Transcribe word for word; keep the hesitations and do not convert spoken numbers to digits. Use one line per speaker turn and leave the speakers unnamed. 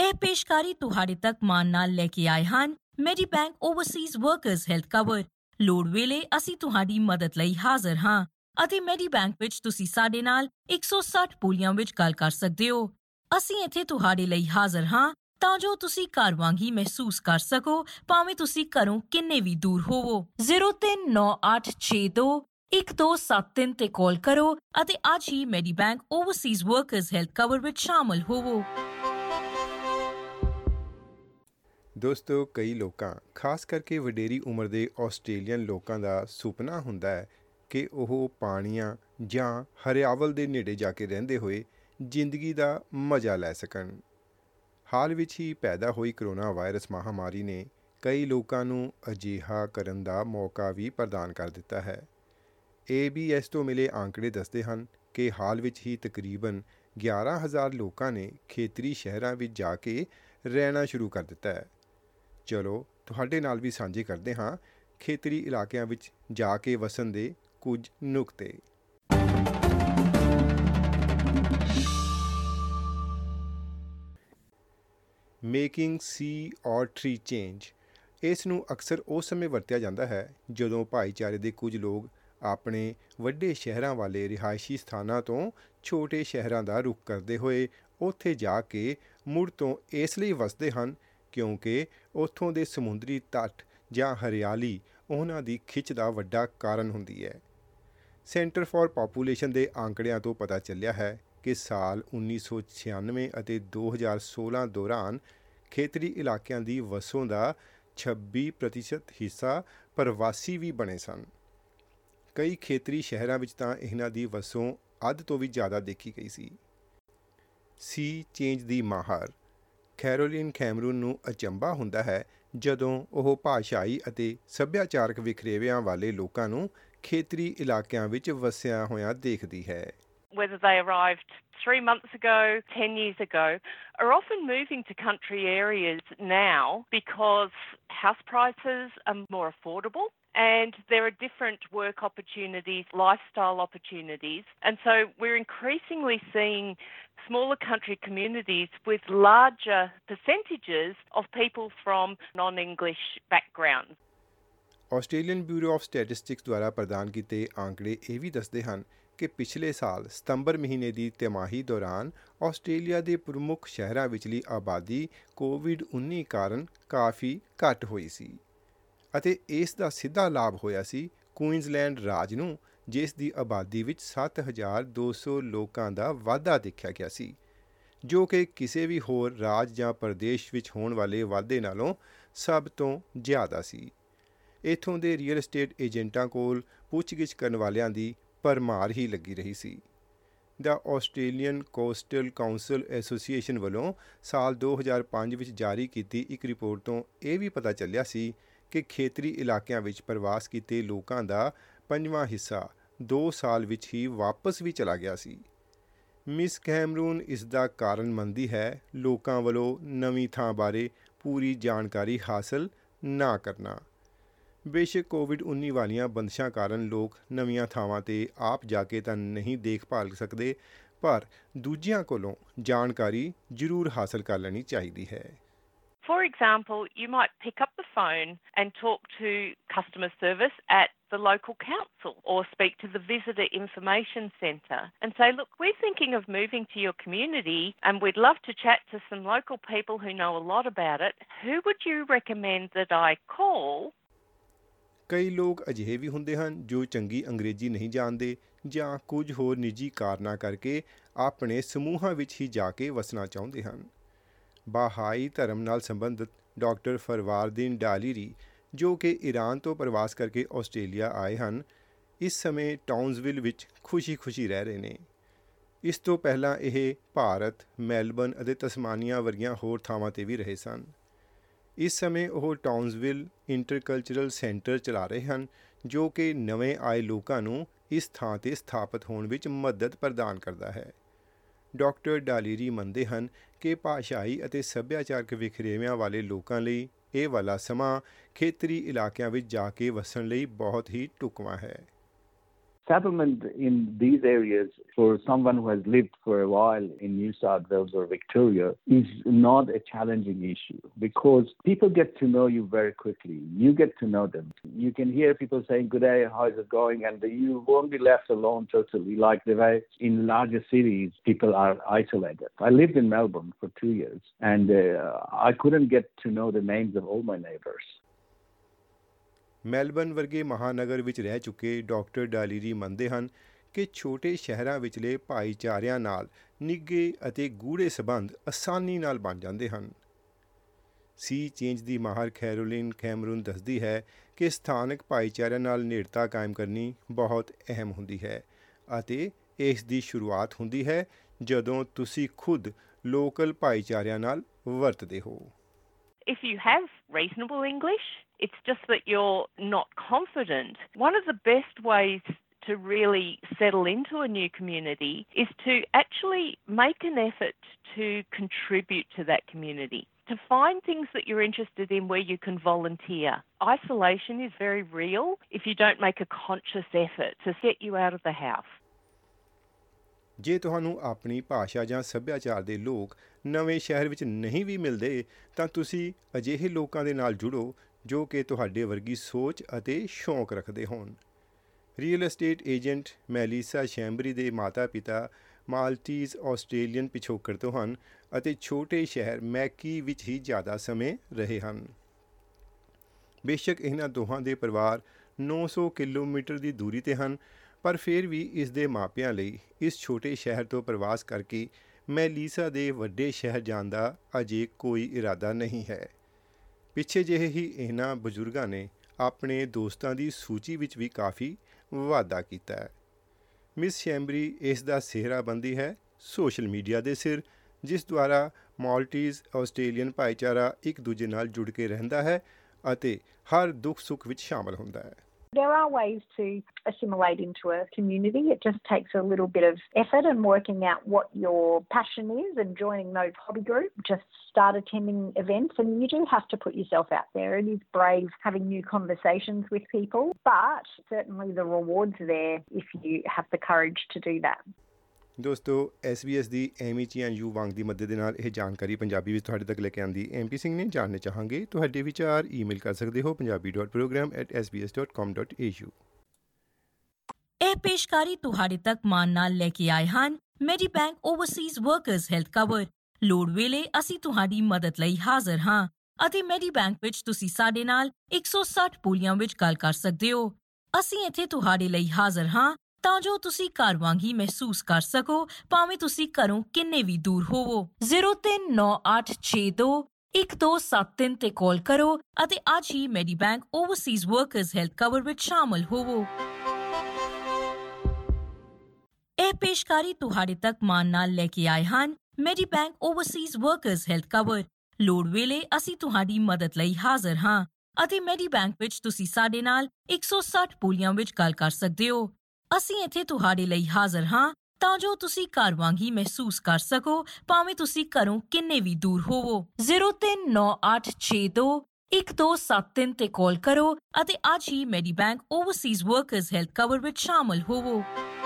ਇਹ ਪੇਸ਼ਕਾਰੀ ਤੁਹਾਡੇ ਤੱਕ ਮਾਣ ਨਾਲ ਲੈ ਕੇ ਆਏ ਹਨ Medibank overseas workers health cover. ਲੋੜ ਵੇਲੇ ਅਸੀਂ ਤੁਹਾਡੀ ਮਦਦ ਲਈ ਹਾਜ਼ਰ ਹਾਂ ਅਤੇ ਮੈਡੀਬੈਂਕ ਵਿੱਚ ਤੁਸੀਂ ਸਾਡੇ ਨਾਲ ਇੱਕ ਸੌ ਸੱਠ ਬੋਲੀਆਂ ਵਿੱਚ ਗੱਲ ਕਰ ਸਕਦੇ ਹੋ। ਅਸੀਂ ਇੱਥੇ ਤੁਹਾਡੇ ਲਈ ਹਾਜ਼ਰ ਹਾਂ ਤਾਂ ਜੋ ਤੁਸੀਂ ਘਰ ਵਾਂਗ ਹੀ ਮਹਿਸੂਸ ਕਰ ਸਕੋ, ਭਾਵੇਂ ਤੁਸੀਂ ਘਰੋਂ ਕਿੰਨੇ ਵੀ ਦੂਰ ਹੋਵੋ। ਜ਼ੀਰੋ ਤਿੰਨ ਨੌ ਅੱਠ ਛੇ ਦੋ ਇੱਕ ਦੋ ਸੱਤ ਤਿੰਨ ਤੇ ਕਾਲ ਕਰੋ ਅਤੇ ਅੱਜ ਹੀ Medibank overseas workers health cover ਵਿੱਚ ਸ਼ਾਮਲ ਹੋਵੋ।
ਦੋਸਤੋ, ਕਈ ਲੋਕਾਂ, ਖਾਸ ਕਰਕੇ ਵਡੇਰੀ ਉਮਰ ਦੇ ਆਸਟ੍ਰੇਲੀਅਨ ਲੋਕਾਂ ਦਾ ਸੁਪਨਾ ਹੁੰਦਾ ਹੈ ਕਿ ਉਹ ਪਾਣੀਆਂ ਜਾਂ ਹਰਿਆਵਲ ਦੇ ਨੇੜੇ ਜਾ ਕੇ ਰਹਿੰਦੇ ਹੋਏ ਜ਼ਿੰਦਗੀ ਦਾ ਮਜ਼ਾ ਲੈ ਸਕਣ। ਹਾਲ ਵਿੱਚ ਹੀ ਪੈਦਾ ਹੋਈ ਕਰੋਨਾ ਵਾਇਰਸ ਮਹਾਮਾਰੀ ਨੇ ਕਈ ਲੋਕਾਂ ਨੂੰ ਅਜਿਹਾ ਕਰਨ ਦਾ ਮੌਕਾ ਵੀ ਪ੍ਰਦਾਨ ਕਰ ਦਿੱਤਾ ਹੈ। ਏ ਬੀ ਐਸ ਤੋਂ ਮਿਲੇ ਆંકੜੇ ਦੱਸਦੇ ਹਨ ਕਿ ਹਾਲ ਵਿੱਚ ਹੀ ਤਕਰੀਬਨ ਗਿਆਰਾਂ ਹਜ਼ਾਰ ਲੋਕਾਂ ਨੇ ਖੇਤਰੀ ਸ਼ਹਿਰਾਂ ਵਿੱਚ ਜਾ ਕੇ ਰਹਿਣਾ ਸ਼ੁਰੂ ਕਰ ਦਿੱਤਾ ਹੈ। ਚਲੋ ਤੁਹਾਡੇ ਨਾਲ ਵੀ ਸਾਂਝੇ ਕਰਦੇ ਹਾਂ ਖੇਤਰੀ ਇਲਾਕਿਆਂ ਵਿੱਚ ਜਾ ਕੇ ਵਸਣ ਦੇ ਕੁਝ ਨੁਕਤੇ। ਮੇਕਿੰਗ ਸੀ ਔਰ ਟਰੀ ਚੇਂਜ। ਇਸ ਨੂੰ ਅਕਸਰ ਉਸ ਸਮੇਂ ਵਰਤਿਆ ਜਾਂਦਾ ਹੈ ਜਦੋਂ ਭਾਈਚਾਰੇ ਦੇ ਕੁਝ ਲੋਕ ਆਪਣੇ ਵੱਡੇ ਸ਼ਹਿਰਾਂ ਵਾਲੇ ਰਿਹਾਇਸ਼ੀ ਸਥਾਨਾਂ ਤੋਂ ਛੋਟੇ ਸ਼ਹਿਰਾਂ ਦਾ ਰੁਖ ਕਰਦੇ ਹੋਏ ਉੱਥੇ ਜਾ ਕੇ ਮੁੜ ਤੋਂ ਇਸ ਲਈ ਵਸਦੇ ਹਨ ਕਿਉਂਕਿ ਉੱਥੋਂ ਦੇ ਸਮੁੰਦਰੀ ਤੱਟ ਜਾਂ ਹਰਿਆਲੀ ਉਹਨਾਂ ਦੀ ਖਿੱਚ ਦਾ ਵੱਡਾ ਕਾਰਨ ਹੁੰਦੀ ਹੈ। ਸੈਂਟਰ ਫਾਰ ਪਾਪੂਲੇਸ਼ਨ ਦੇ ਆંકੜਿਆਂ ਤੋਂ ਪਤਾ ਚੱਲਿਆ ਹੈ ਕਿ ਸਾਲ ਉੱਨੀ ਸੌ ਛਿਆਨਵੇਂ ਅਤੇ ਦੋ ਹਜ਼ਾਰ ਸੋਲਾਂ ਦੌਰਾਨ ਖੇਤਰੀ ਇਲਾਕਿਆਂ ਦੀ ਵਸੋਂ ਦਾ ਛੱਬੀ ਪ੍ਰਤੀਸ਼ਤ ਹਿੱਸਾ ਪ੍ਰਵਾਸੀ ਵੀ ਬਣੇ ਸਨ। ਕਈ ਖੇਤਰੀ ਸ਼ਹਿਰਾਂ ਵਿੱਚ ਤਾਂ ਇਹਨਾਂ ਦੀ ਵਸੋਂ ਅੱਧ ਤੋਂ ਵੀ ਜ਼ਿਆਦਾ ਦੇਖੀ ਗਈ ਸੀ। ਸੀ ਚੇਂਜ ਦੀ ਮਾਹਰ ਕੈਰੋਲਿਨ ਕੈਮਰੂਨ ਨੂੰ ਅਚੰਭਾ ਹੁੰਦਾ ਹੈ ਜਦੋਂ ਉਹ ਭਾਸ਼ਾਈ ਅਤੇ ਸੱਭਿਆਚਾਰਕ ਵਿਖਰੇਵਿਆਂ ਵਾਲੇ ਲੋਕਾਂ ਨੂੰ ਖੇਤਰੀ ਇਲਾਕਿਆਂ ਵਿੱਚ ਵਸਿਆ ਹੋਇਆ ਦੇਖਦੀ ਹੈ।
Whether they arrived three months ago, ten years ago, are often moving to country areas now because house prices are more affordable and there are different work opportunities, lifestyle opportunities. And so we're increasingly seeing smaller country communities with larger percentages of people from non-English backgrounds.
Australian Bureau of Statistics ਦੁਆਰਾ ਪ੍ਰਦਾਨ ਕੀਤੇ ਆંકੜੇ ਇਹ ਵੀ ਦੱਸਦੇ ਹਨ ਕਿ ਪਿਛਲੇ ਸਾਲ ਸਤੰਬਰ ਮਹੀਨੇ ਦੀ ਤਿਮਾਹੀ ਦੌਰਾਨ ਆਸਟ੍ਰੇਲੀਆ ਦੇ ਪ੍ਰਮੁੱਖ ਸ਼ਹਿਰਾਂ ਵਿਚਲੀ ਆਬਾਦੀ ਕੋਵਿਡ ਉੱਨੀ ਕਾਰਨ ਕਾਫੀ ਘੱਟ ਹੋਈ ਸੀ ਅਤੇ ਇਸ ਦਾ ਸਿੱਧਾ ਲਾਭ ਹੋਇਆ ਸੀ ਕੁਈਨਜ਼ਲੈਂਡ ਰਾਜ ਨੂੰ, ਜਿਸ ਦੀ ਆਬਾਦੀ ਵਿੱਚ ਸੱਤ ਹਜ਼ਾਰ ਦੋ ਸੌ ਲੋਕਾਂ ਦਾ ਵਾਧਾ ਦੇਖਿਆ ਗਿਆ ਸੀ, ਜੋ ਕਿ ਕਿਸੇ ਵੀ ਹੋਰ ਰਾਜ ਜਾਂ ਪ੍ਰਦੇਸ਼ ਵਿੱਚ ਹੋਣ ਵਾਲੇ ਵਾਧੇ ਨਾਲੋਂ ਸਭ ਤੋਂ ਜ਼ਿਆਦਾ ਸੀ। ਇੱਥੋਂ ਦੇ ਰੀਅਲ estate ਏਜੰਟਾਂ ਕੋਲ ਪੁੱਛਗਿੱਛ ਕਰਨ ਵਾਲਿਆਂ ਦੀ ਭਰਮਾਰ ਹੀ ਲੱਗੀ ਰਹੀ ਸੀ। ਦਾ ਆਸਟ੍ਰੇਲੀਅਨ ਕੋਸਟਲ ਕਾਉਂਸਲ ਐਸੋਸੀਏਸ਼ਨ ਵੱਲੋਂ ਸਾਲ ਦੋ ਹਜ਼ਾਰ ਪੰਜ ਵਿੱਚ ਜਾਰੀ ਕੀਤੀ ਇੱਕ ਰਿਪੋਰਟ ਤੋਂ ਇਹ ਵੀ ਪਤਾ ਚੱਲਿਆ ਸੀ ਕਿ ਖੇਤਰੀ ਇਲਾਕਿਆਂ ਵਿੱਚ ਪ੍ਰਵਾਸ ਕੀਤੇ ਲੋਕਾਂ ਦਾ ਪੰਜਵਾਂ ਹਿੱਸਾ ਦੋ ਸਾਲ ਵਿੱਚ ਹੀ ਵਾਪਸ ਵੀ ਚਲਾ ਗਿਆ ਸੀ। ਮਿਸ ਕੈਮਰੂਨ ਇਸ ਦਾ ਕਾਰਨ ਮੰਨਦੀ ਹੈ ਲੋਕਾਂ ਵੱਲੋਂ ਨਵੀਂ ਥਾਂ ਬਾਰੇ ਪੂਰੀ ਜਾਣਕਾਰੀ ਹਾਸਲ ਨਾ ਕਰਨਾ। ਬੇਸ਼ੱਕ ਕੋਵਿਡ ਉੱਨੀ ਵਾਲੀਆਂ ਬੰਦਸ਼ਾਂ ਕਾਰਨ ਲੋਕ ਨਵੀਆਂ ਥਾਵਾਂ 'ਤੇ ਆਪ ਜਾ ਕੇ ਤਾਂ ਨਹੀਂ ਦੇਖਭਾਲ ਸਕਦੇ, ਪਰ ਦੂਜਿਆਂ ਕੋਲੋਂ ਜਾਣਕਾਰੀ ਜ਼ਰੂਰ ਹਾਸਲ ਕਰ ਲੈਣੀ ਚਾਹੀਦੀ ਹੈ।
For example, you might pick up the phone and talk to customer service at the local council or speak to the visitor information centre and say, look, we're thinking of moving to your community and we'd love to chat to some local people who know a lot about it. Who would you recommend that I call?
ਕਈ ਲੋਕ ਅਜਿਹੇ ਵੀ ਹੁੰਦੇ ਹਨ ਜੋ ਚੰਗੀ ਅੰਗਰੇਜ਼ੀ ਨਹੀਂ ਜਾਣਦੇ ਜਾਂ ਕੁਝ ਹੋਰ ਨਿੱਜੀ ਕਾਰਨਾਂ ਕਰਕੇ ਆਪਣੇ ਸਮੂਹਾਂ ਵਿੱਚ ਹੀ ਜਾ ਕੇ ਵਸਣਾ ਚਾਹੁੰਦੇ ਹਨ। ਬਾਹਾਈ ਧਰਮ ਨਾਲ ਸੰਬੰਧਿਤ ਡਾਕਟਰ ਫਰਵਾਰਦੀਨ ਡਾਲੀਰੀ, ਜੋ ਕਿ ਈਰਾਨ ਤੋਂ ਪ੍ਰਵਾਸ ਕਰਕੇ ਆਸਟ੍ਰੇਲੀਆ ਆਏ ਹਨ, ਇਸ ਸਮੇਂ ਟਾਊਨਸਵਿਲ ਵਿੱਚ ਖੁਸ਼ੀ-ਖੁਸ਼ੀ ਰਹਿ ਰਹੇ ਨੇ। ਇਸ ਤੋਂ ਪਹਿਲਾਂ ਇਹ ਭਾਰਤ, ਮੈਲਬਰਨ ਅਤੇ ਤਸਮਾਨੀਆ ਵਰਗੀਆਂ ਹੋਰ ਥਾਵਾਂ 'ਤੇ ਵੀ ਰਹੇ ਸਨ। ਇਸ ਸਮੇਂ ਉਹ ਟਾਊਨਸਵਿਲ ਇੰਟਰਕਲਚਰਲ ਸੈਂਟਰ ਚਲਾ ਰਹੇ ਹਨ, ਜੋ ਕਿ ਨਵੇਂ ਆਏ ਲੋਕਾਂ ਨੂੰ ਇਸ ਥਾਂ 'ਤੇ ਸਥਾਪਿਤ ਹੋਣ ਵਿੱਚ ਮਦਦ ਪ੍ਰਦਾਨ ਕਰਦਾ ਹੈ। ਡਾਕਟਰ ਡਾਲੀਰੀ ਮੰਨਦੇ ਹਨ ਕਿ ਭਾਸ਼ਾਈ ਅਤੇ ਸੱਭਿਆਚਾਰਕ ਵਿਖਰੇਵਿਆਂ ਵਾਲੇ ਲੋਕਾਂ ਲਈ ਇਹ ਵਾਲਾ ਸਮਾਂ ਖੇਤਰੀ ਇਲਾਕਿਆਂ ਵਿੱਚ ਜਾ ਕੇ ਵਸਣ ਲਈ ਬਹੁਤ ਹੀ ਢੁਕਵਾਂ ਹੈ।
settlement in these areas for someone who has lived for a while in New South Wales or Victoria is not a challenging issue because people get to know you very quickly. You get to know them. You can hear people saying, "Good day, how is it going?" And you won't be left alone totally like the way in larger cities people are isolated. I lived in Melbourne for two years and uh, I couldn't get to know the names of all my neighbours.
Melbourne ਵਰਗੇ ਮਹਾਨਗਰ ਵਿੱਚ ਰਹਿ ਚੁੱਕੇ doctor ਡਾਲੀਰੀ ਮੰਨਦੇ ਹਨ ਕਿ ਛੋਟੇ ਸ਼ਹਿਰਾਂ ਵਿਚਲੇ ਭਾਈਚਾਰਿਆਂ ਨਾਲ ਨਿੱਘੇ ਅਤੇ ਗੂੜ੍ਹੇ ਸਬੰਧ ਆਸਾਨੀ ਨਾਲ ਬਣ ਜਾਂਦੇ ਹਨ। ਸੀ ਚੇਂਜ ਦੀ ਮਾਹਰ ਕੈਰੋਲਿਨ ਕੈਮਰਨ ਦੱਸਦੀ ਹੈ ਕਿ ਸਥਾਨਕ ਭਾਈਚਾਰਿਆਂ ਨਾਲ ਨੇੜਤਾ ਕਾਇਮ ਕਰਨੀ ਬਹੁਤ ਅਹਿਮ ਹੁੰਦੀ ਹੈ ਅਤੇ ਇਸ ਦੀ ਸ਼ੁਰੂਆਤ ਹੁੰਦੀ ਹੈ ਜਦੋਂ ਤੁਸੀਂ ਖੁਦ ਲੋਕਲ ਭਾਈਚਾਰਿਆਂ ਨਾਲ ਵਰਤਦੇ ਹੋ।
If you have reasonable English, it's just that you're not confident. One of the best ways to really settle into a new community is to actually make an effort to contribute to that community, to find things that you're interested in where you can volunteer. Isolation is very real if you don't make a conscious effort to get you out of the house.
ਜੇ ਤੁਹਾਨੂੰ ਆਪਣੀ ਭਾਸ਼ਾ ਜਾਂ ਸੱਭਿਆਚਾਰ ਦੇ ਲੋਕ ਨਵੇਂ ਸ਼ਹਿਰ ਵਿੱਚ ਨਹੀਂ ਵੀ ਮਿਲਦੇ ਤਾਂ ਤੁਸੀਂ ਅਜਿਹੇ ਲੋਕਾਂ ਦੇ ਨਾਲ ਜੁੜੋ ਜੋ ਕਿ ਤੁਹਾਡੇ ਵਰਗੀ ਸੋਚ ਅਤੇ ਸ਼ੌਂਕ ਰੱਖਦੇ ਹੋਣ। Real estate agent Melissa Schembri ਦੇ ਮਾਤਾ ਪਿਤਾ ਮਾਲਟੀਜ਼ ਆਸਟ੍ਰੇਲੀਅਨ ਪਿਛੋਕੜ ਤੋਂ ਹਨ ਅਤੇ ਛੋਟੇ ਸ਼ਹਿਰ ਮੈਕੀ ਵਿੱਚ ਹੀ ਜ਼ਿਆਦਾ ਸਮੇਂ ਰਹੇ ਹਨ। ਬੇਸ਼ੱਕ ਇਹਨਾਂ ਦੋਹਾਂ ਦੇ ਪਰਿਵਾਰ ਨੌ ਸੌ ਕਿਲੋਮੀਟਰ ਦੀ ਦੂਰੀ 'ਤੇ ਹਨ ਪਰ ਫਿਰ ਵੀ ਇਸ ਦੇ ਮਾਪਿਆਂ ਲਈ ਇਸ ਛੋਟੇ ਸ਼ਹਿਰ ਤੋਂ ਪ੍ਰਵਾਸ ਕਰਕੇ ਮੈਲੀਸਾ ਦੇ ਵੱਡੇ ਸ਼ਹਿਰ ਜਾਣ ਦਾ ਅਜੇ ਕੋਈ ਇਰਾਦਾ ਨਹੀਂ ਹੈ। ਪਿੱਛੇ ਜਿਹੇ ਹੀ ਇਹਨਾਂ ਬਜ਼ੁਰਗਾਂ ਨੇ ਆਪਣੇ ਦੋਸਤਾਂ ਦੀ ਸੂਚੀ ਵਿੱਚ ਵੀ ਕਾਫੀ ਵਾਧਾ ਕੀਤਾ ਹੈ। ਮਿਸ ਸ਼ੈਂਬਰੀ ਇਸ ਦਾ ਸਿਹਰਾ ਬੰਦੀ ਹੈ ਸੋਸ਼ਲ ਮੀਡੀਆ ਦੇ ਸਿਰ ਜਿਸ ਦੁਆਰਾ ਮਾਲਟੀਜ਼ ਆਸਟ੍ਰੇਲੀਅਨ ਭਾਈਚਾਰਾ ਇੱਕ ਦੂਜੇ ਨਾਲ ਜੁੜ ਕੇ ਰਹਿੰਦਾ ਹੈ ਅਤੇ ਹਰ ਦੁੱਖ ਸੁੱਖ ਵਿੱਚ ਸ਼ਾਮਲ ਹੁੰਦਾ ਹੈ।
There are ways to assimilate into a community. It just takes a little bit of effort and working out what your passion is and joining those hobby groups. Just start attending events and you do have to put yourself out there. It is brave having new conversations with people, but certainly the rewards are there if you have the courage to do that.
ਦੋਸਤੋ S B S ਦੀ Amy Chien Yu Wang ਦੀ ਮਦਦ ਦੇ ਨਾਲ ਇਹ ਜਾਣਕਾਰੀ ਪੰਜਾਬੀ ਵਿੱਚ ਤੁਹਾਡੇ ਤੱਕ ਲੈ ਕੇ ਆਉਂਦੀ ਐਮ ਪੀ ਸਿੰਘ ਨੇ। ਜਾਣਨੇ ਚਾਹਾਂਗੇ ਤੁਹਾਡੇ ਵਿਚਾਰ ਈਮੇਲ ਕਰ ਸਕਦੇ ਹੋ Punjabi dot program at S B S dot com dot A U.
ਇਹ ਪੇਸ਼ਕਾਰੀ ਤੁਹਾਡੇ ਤੱਕ ਮਾਣ ਨਾਲ ਲੈ ਕੇ ਆਏ ਹਨ Medibank overseas workers health cover. ਲੋੜ ਵੇਲੇ ਅਸੀਂ ਤੁਹਾਡੀ ਮਦਦ ਲਈ ਹਾਜ਼ਰ ਹਾਂ ਅਤੇ ਮੈਡੀਬੈਂਕ ਵਿੱਚ ਤੁਸੀਂ ਸਾਡੇ ਨਾਲ ਇੱਕ ਸੌ ਸੱਠ ਬੋਲੀਆਂ ਵਿੱਚ ਗੱਲ ਕਰ ਸਕਦੇ ਹੋ। ਅਸੀਂ ਇੱਥੇ ਤੁਹਾਡੇ ਲਈ ਹਾਜ਼ਰ ਹਾਂ ਤਾਂ ਜੋ ਤੁਸੀਂ ਘਰ ਵਾਂਗ ਹੀ ਮਹਿਸੂਸ ਕਰ ਸਕੋ ਭਾਵੇਂ ਤੁਸੀਂ ਘਰੋਂ ਕਿੰਨੇ ਵੀ ਦੂਰ ਹੋਵੋ। ਜ਼ੀਰੋ ਤਿੰਨ ਨੌ ਅੱਠ ਛੇ ਦੋ ਇੱਕ ਦੋ ਸੱਤ ਤਿੰਨ ਤੇ ਕਾਲ ਕਰੋ ਅਤੇ ਅੱਜ ਹੀ Medibank overseas workers health cover ਵਿੱਚ ਸ਼ਾਮਲ ਹੋਵੋ। ਇਹ ਪੇਸ਼ਕਾਰੀ ਤੁਹਾਡੇ ਤੱਕ ਮਾਣ ਨਾਲ ਲੈ ਕੇ ਆਏ ਹਨ Medibank overseas workers health cover. ਲੋੜ ਵੇਲੇ ਅਸੀਂ ਤੁਹਾਡੀ ਮਦਦ ਲਈ ਹਾਜ਼ਰ ਹਾਂ ਅਤੇ ਮੈਡੀਬੈਂਕ ਵਿੱਚ ਤੁਸੀਂ ਸਾਡੇ ਨਾਲ ਇੱਕ ਸੌ ਸੱਠ ਬੋਲੀਆਂ ਵਿੱਚ ਗੱਲ ਕਰ ਸਕਦੇ ਹੋ। ਅਸੀਂ ਇੱਥੇ ਤੁਹਾਡੇ ਲਈ ਹਾਜ਼ਰ ਹਾਂ ਤਾਂ ਜੋ ਤੁਸੀਂ ਘਰ ਵਾਂਗ ਹੀ ਮਹਿਸੂਸ ਕਰ ਸਕੋ ਭਾਵੇਂ ਤੁਸੀਂ ਘਰੋਂ ਕਿੰਨੇ ਵੀ ਦੂਰ ਹੋਵੋ। ਜ਼ੀਰੋ ਤਿੰਨ ਨੌ ਅੱਠ ਛੇ ਦੋ ਇੱਕ ਦੋ ਸੱਤ ਤਿੰਨ ਤੇ ਕਾਲ ਕਰੋ ਅਤੇ ਅੱਜ ਹੀ Medibank overseas workers health cover ਵਿੱਚ ਸ਼ਾਮਲ ਹੋਵੋ।